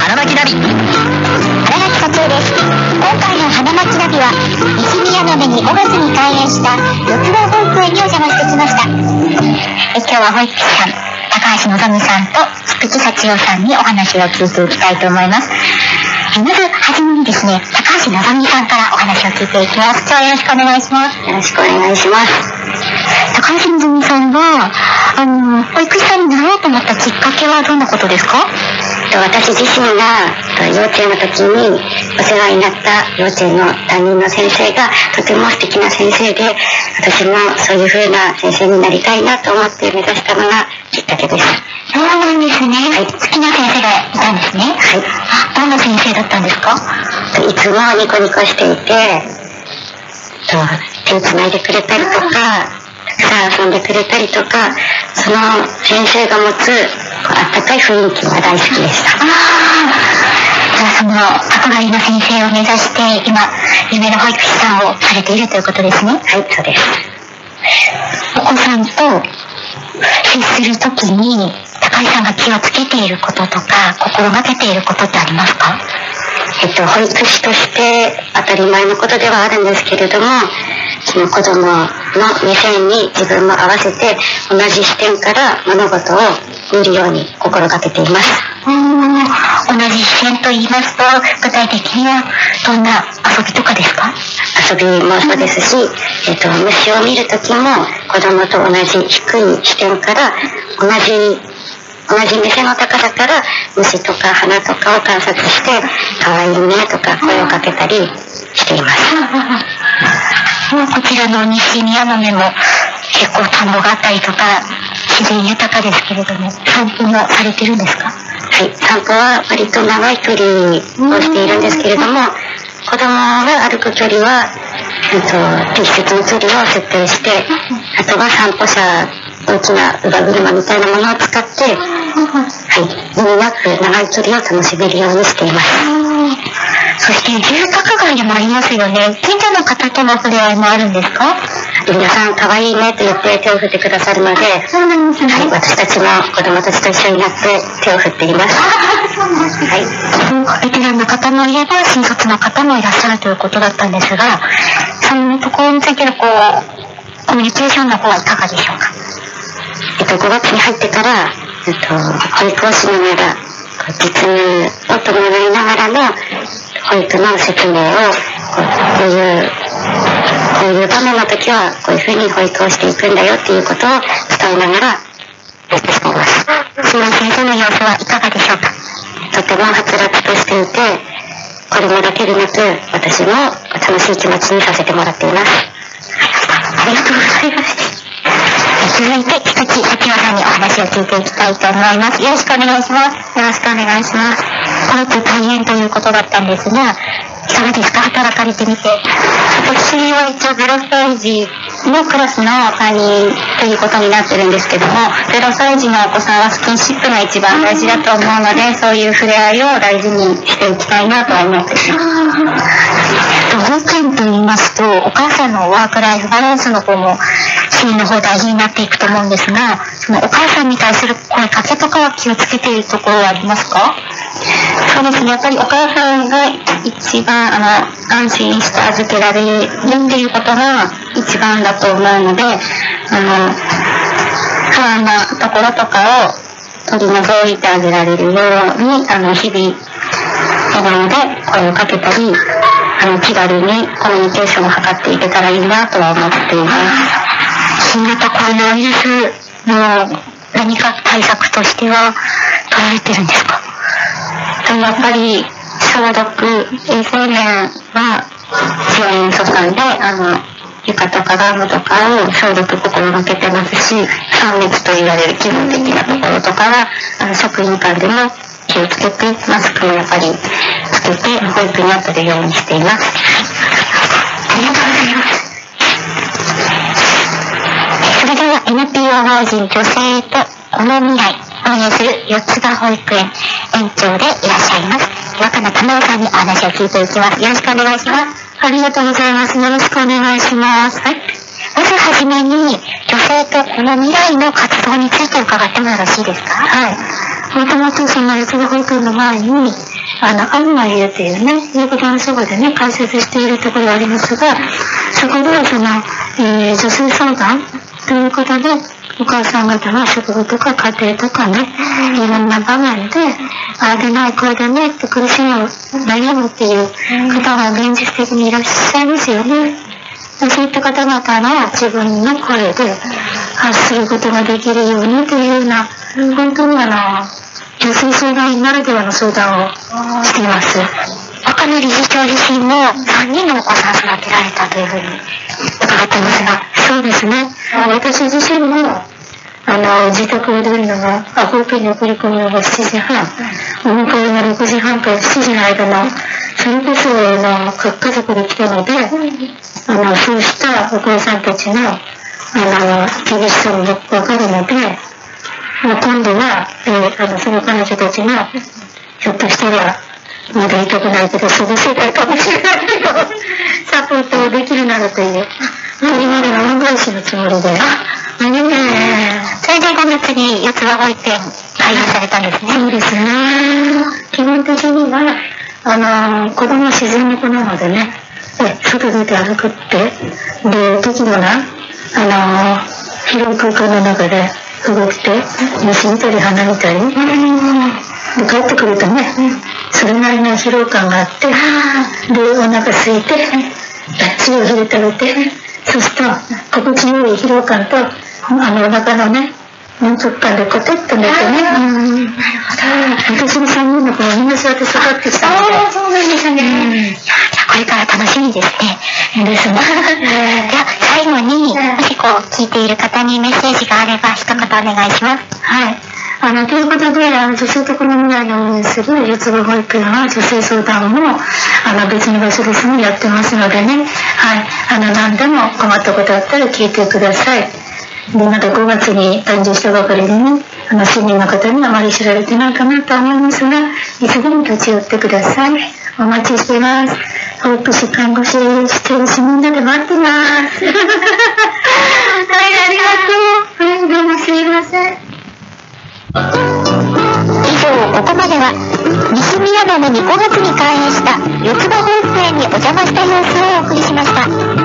花巻ナビ。 花垣社長です。今回の花巻ナビは西宮の目に5月に開園した四つ葉保育園にお邪魔してきました。今日は保育士さん高橋のぞみさんと菊池幸代さんにお話を聞いていきたいと思います。まずはじめにですね、高橋のぞみさんからお話を聞いていきます。今日はよろしくお願いします。 よろしくお願いします。 高橋のぞみさんは保育士さんになろうと思ったきっかけはどんなことですか？ 私自身が幼稚園の時にお世話になった幼稚園の担任の先生がとても素敵な先生で、私もそういう風な先生になりたいなと思って目指したのがきっかけです。 そうなんですね、 はい、 好きな先生がいたんですね。 はい。 どんな先生だったんですか？ いつもニコニコしていて手をつないでくれたりとか、たくさん遊んでくれたりとか、その先生が持つあったかい雰囲気が大好きでした。 じゃあその憧れの先生を目指して今夢の保育士さんをされているということですね。 はい、そうです。 お子さんと接するときに高橋さんが気をつけていることとか心がけていることってありますか？ 保育士として当たり前のことではあるんですけれども、その子供の目線に自分も合わせて同じ視点から物事を見るように心がけています。 同じ視点と言いますと具体的にはどんな遊びとかですか？ 遊びもそうですし、虫を見るときも子供と同じ低い視点から同じ目線の高さから虫とか花とかを観察して可愛いねとか声をかけたりしています。 こちらの西宮の目も結構田んぼがあったりとか自然豊かですけれども、散歩もされてるんですか？ はい、散歩は割と長い距離をしているんですけれども、子供が歩く距離は適切な距離を設定して、あとは散歩車大きな乳母車みたいなものを使って、無理なく長い距離を楽しめるようにしています。 そして住宅街でもありますよね。近所の方との触れ合いもあるんですか？ 皆さん可愛いねと言って手を振ってくださるので、 そうなんですね。 はい、私たちも子供たちと一緒になって手を振っています。 そうなんですね。はい。ベテランの方もいれば新卒の方もいらっしゃるということだったんですが、そのところについてのコミュニケーションの方はいかがでしょうか ？5月に入ってから保育をしながら実務を伴いながらの保育の説明をこういう場面の時はこういうふうに保育をしていくんだよっていうことを伝えながらやってしています。 その先生の様子はいかがでしょうか？ とてもはつらつとしていて、子供だけでなく私も楽しい気持ちにさせてもらっています。 ありがとうございます。続いて菊池幸代さんにお話を聞いていきたいと思います。よろしくお願いします。よろしくお願いします。保育大変ということだったんですが、いかがですか？働かれてみて。 私は一応0歳児のクラスの担任ということになってるんですけども、0歳児のお子さんはスキンシップが一番大事だと思うので、そういう触れ合いを大事にしていきたいなと思っています。 保育園と言いますとお母さんのワークライフバランスの方も支援の方大事になっていくと思うんですが、そのお母さんに対する声かけとかは気をつけているところはありますか？ そうですね、やっぱりお母さんが一番安心して預けられるっていうことが一番だと思うので、不安なところとかを取り除いてあげられるように日々笑顔で声をかけたり気軽にコミュニケーションを図っていけたらいいなとは思っています。 新型コロナウイルスの何か対策としては取られてるんですか？ やっぱり消毒衛生面は強い塩素んで床とかガムとかを消毒心がけてますし、3密と言われる基本的なところとかは職員間でも気をつけてマスクをやっぱりつけて保育に当たるようにしています。 ありがとうございます。それでは NPO 法人女性とこの未来応援する四つ葉保育園園長でいらっしゃいます若菜珠緒さんにお話を聞いていきます。よろしくお願いします。 ありがとうございます。よろしくお願いします。 はい。まずはじめに女性とこの未来の活動について伺ってもよろしいですか？ はい。もともとその四つ葉保育園の前に東湯というね、浴場のそばでね、開設しているところがありますが、そこで女性相談ということで、お母さん方は職場とか家庭とかね、いろんな場面で、ああでないこうでねって苦しむ、悩むっていう方が現実的にいらっしゃいますよね。そういった方々の自分の声で発することができるようにというような、本当に女性相談員ならではの相談をしています。 他の理事長自身も3人のお子さん育てられたというふうに伺ってますが。 そうですね。私自身も自宅を出るのが、保育園に送り込むのが7時半、お迎えが6時半から7時の間の、それこそ家族で来たので、そうしたお母さんたちの厳しさもよくわかるので、今度は、その彼女たちがひょっとしたらまだ痛くないけど過ごせないかもしれないけどサポートできるならという今までの恩返しのつもりで。それで 5月に四つ葉保育園開業されたんですね。 そうですね。基本的には子供は自然の子なのでね、外出て歩くってで適度な広い空間の中で動いて虫見たり花見たりで帰ってくるとね、それなりの疲労感があって、でお腹空いて血を入れ食べて、そうすると心地よい疲労感とお腹のね満足感でコテッと寝てね。なるほど。私の3人の子はみんなそうやって育ってきたので。 そうなんですね。じゃあこれから楽しみですね。 ですね。 では最後にもし聞いている方にメッセージがあれば一言お願いします。 はい。ということで、女性と子の未来を応援する四つ葉保育園は女性相談も別の場所ですね、やってますのでね。はい。何でも困ったことあったら聞いてください。で、まだ5月に誕生したばかりでね、市民の方にあまり知られてないかなと思いますが、いつでも立ち寄ってください。お待ちしてます。保育士、看護師してるし、みんなで待ってます。はい、ありがとう。はい、どうもすいません。 以上、ここまでは西宮野に5月に開園した四つ葉保育園にお邪魔した様子をお送りしました。